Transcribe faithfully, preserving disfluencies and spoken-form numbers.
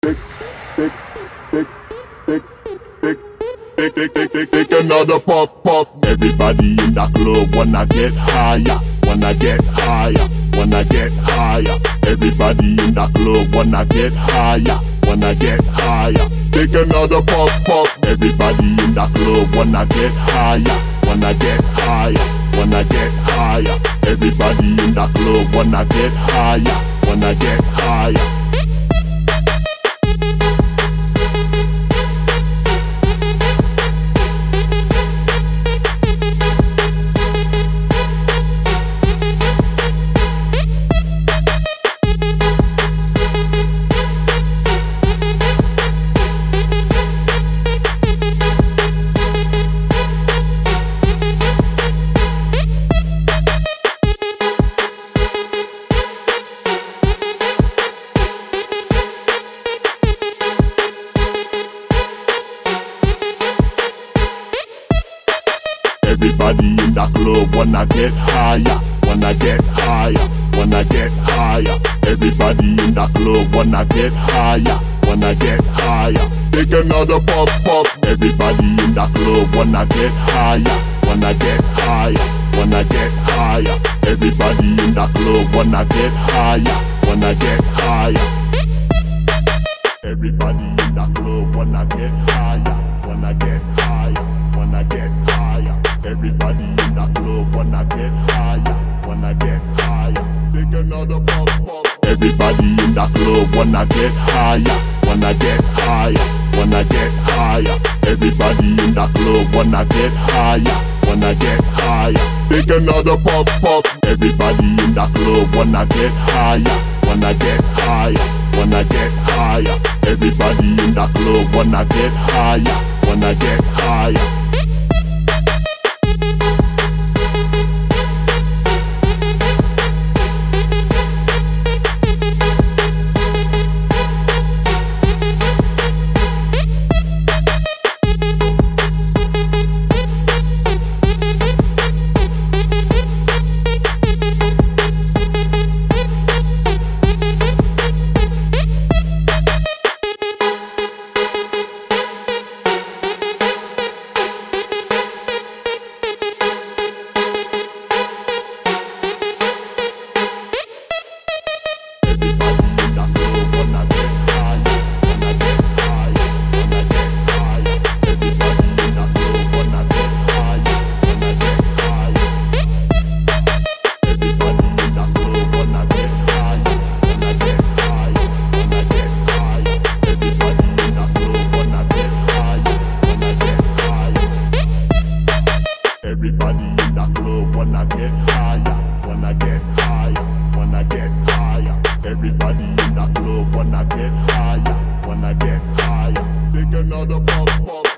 Take, take, take, take, take, take, take, take, take, take another puff, puff. Everybody in the club wanna get higher, wanna get higher, wanna get higher. Everybody in the club wanna get higher, wanna get higher. Take another puff, puff. Everybody in the club wanna get higher, wanna get higher, wanna get higher. Everybody in the club wanna get higher, wanna get higher. Everybody in the club wanna get higher, wanna get higher, wanna get higher. Everybody in the club wanna get higher, wanna get higher. Take another puff, puff. Everybody in the club wanna get higher, wanna get higher, wanna get higher. Everybody in the club wanna get higher, wanna get higher. Everybody in the club wanna get higher, wanna get higher, wanna get higher. Everybody in the club wanna get higher, wanna get higher. Take another puff, puff. Everybody in the club wanna get higher, wanna get higher, wanna get higher. Everybody in the club wanna get higher, wanna get higher. Take another puff, puff. Everybody in the club wanna get higher, wanna get higher, wanna get higher. Everybody in the club wanna get higher, wanna get higher. Everybody in the club wanna get higher, wanna get higher, wanna get higher. Everybody in the club wanna get higher, wanna get higher. Take another puff, puff.